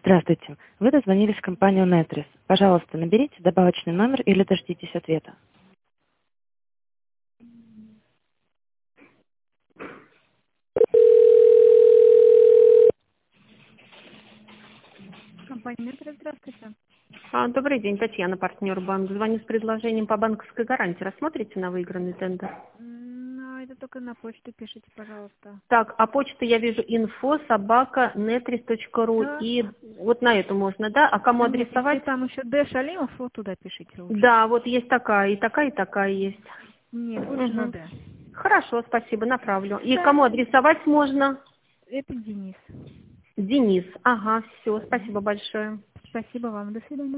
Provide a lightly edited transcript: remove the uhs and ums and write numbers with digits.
Здравствуйте. Вы дозвонились в компанию Нетрис. Пожалуйста, наберите добавочный номер или дождитесь ответа. Компания Нетрис, здравствуйте. Добрый день, Татьяна, партнер банк. Звоню с предложением по банковской гарантии. Рассмотрите на выигранный тендер? Ну, это только на почту пишите, пожалуйста. Так, а почту я вижу info@netris.ru. Да. И вот на эту можно, да? А кому Нет, если адресовать? там еще Д. Шалимов, вот туда пишите лучше. Да, вот есть такая, и такая, и такая есть. Нет, лучше на Мгм. Д. Хорошо, спасибо, направлю. И Да. кому адресовать можно? Это Денис. Денис. Ага, все, спасибо большое. Спасибо вам. До свидания.